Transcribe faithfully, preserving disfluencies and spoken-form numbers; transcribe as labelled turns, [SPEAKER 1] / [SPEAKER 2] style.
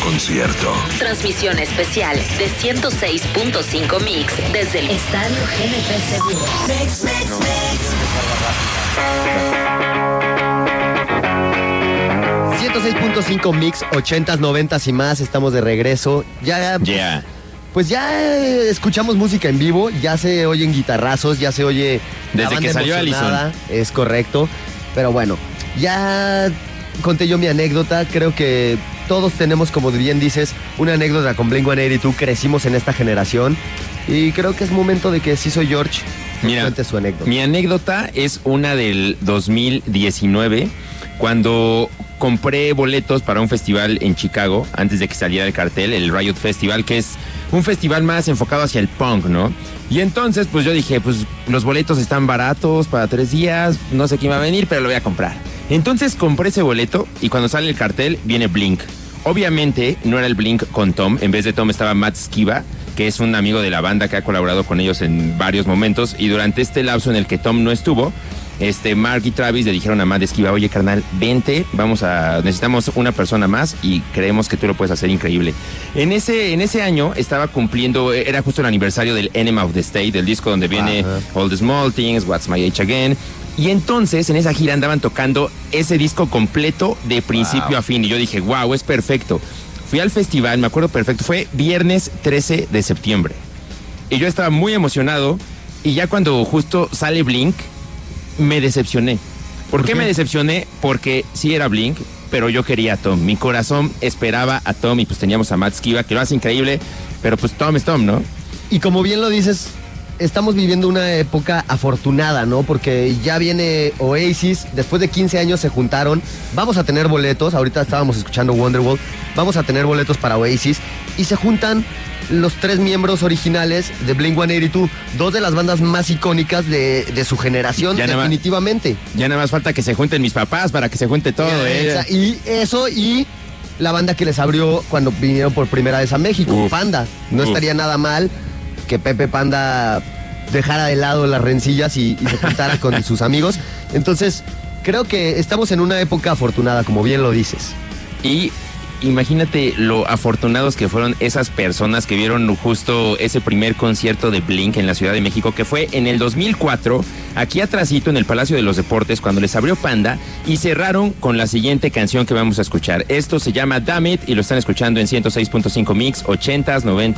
[SPEAKER 1] concierto.
[SPEAKER 2] Transmisión especial de ciento seis punto cinco Mix desde el Estadio G N P Seguros. Mix, mix, mix.
[SPEAKER 3] ciento seis punto cinco Mix, ochentas, noventas y más. Estamos de regreso. Ya. Pues,
[SPEAKER 4] yeah.
[SPEAKER 3] pues ya escuchamos música en vivo. Ya se oyen guitarrazos. Ya se oye.
[SPEAKER 4] Desde que salió Allison.
[SPEAKER 3] Es correcto. Pero bueno, ya conté yo mi anécdota. Creo que todos tenemos, como bien dices, una anécdota con Blink ciento ochenta y dos. Crecimos en esta generación. Y creo que es momento de que sí soy George.
[SPEAKER 4] Mira,
[SPEAKER 3] cuente su anécdota.
[SPEAKER 4] Mi anécdota es una del dos mil diecinueve, cuando compré boletos para un festival en Chicago, antes de que saliera el cartel, el Riot Festival, que es un festival más enfocado hacia el punk, ¿no? Y entonces, pues yo dije, pues los boletos están baratos para tres días, no sé quién va a venir, pero lo voy a comprar. Entonces compré ese boleto y cuando sale el cartel, viene Blink. Obviamente no era el Blink con Tom, en vez de Tom estaba Matt Skiba, que es un amigo de la banda que ha colaborado con ellos en varios momentos, y durante este lapso en el que Tom no estuvo, este, Mark y Travis le dijeron a Matt Skiba, oye carnal, vente, vamos a, necesitamos una persona más y creemos que tú lo puedes hacer increíble. En ese, en ese año estaba cumpliendo, era justo el aniversario del Enema of the State, del disco donde viene uh-huh. All the Small Things, What's My Age Again, y entonces en esa gira andaban tocando ese disco completo de principio wow. a fin, y yo dije, wow, es perfecto. Fui al festival, me acuerdo perfecto, fue viernes trece de septiembre, y yo estaba muy emocionado, y ya cuando justo sale Blink, me decepcioné. ¿Por, ¿Por qué, qué me decepcioné? Porque sí era Blink, pero yo quería a Tom. Mi corazón esperaba a Tom y pues teníamos a Matt Skiba, que lo hace increíble, pero pues Tom es Tom, ¿no?
[SPEAKER 3] Y como bien lo dices, estamos viviendo una época afortunada, ¿no? Porque ya viene Oasis, después de quince años se juntaron, vamos a tener boletos, ahorita estábamos escuchando Wonderwall, vamos a tener boletos para Oasis, y se juntan los tres miembros originales de Blink ciento ochenta y dos, dos de las bandas más icónicas de, de su generación, ya definitivamente.
[SPEAKER 4] Nada más, ya nada más falta que se junten mis papás para que se junte todo,
[SPEAKER 3] yeah, ¿eh? Y eso, y la banda que les abrió cuando vinieron por primera vez a México, uf, Panda. No uf. estaría nada mal que Pepe Panda dejara de lado las rencillas y, y se juntara con sus amigos. Entonces, creo que estamos en una época afortunada, como bien lo dices.
[SPEAKER 4] Y imagínate lo afortunados que fueron esas personas que vieron justo ese primer concierto de Blink en la Ciudad de México, que fue en el dos mil cuatro, aquí atrásito en el Palacio de los Deportes, cuando les abrió Panda, y cerraron con la siguiente canción que vamos a escuchar. Esto se llama Damn It y lo están escuchando en ciento seis punto cinco Mix, ochentas, noventas.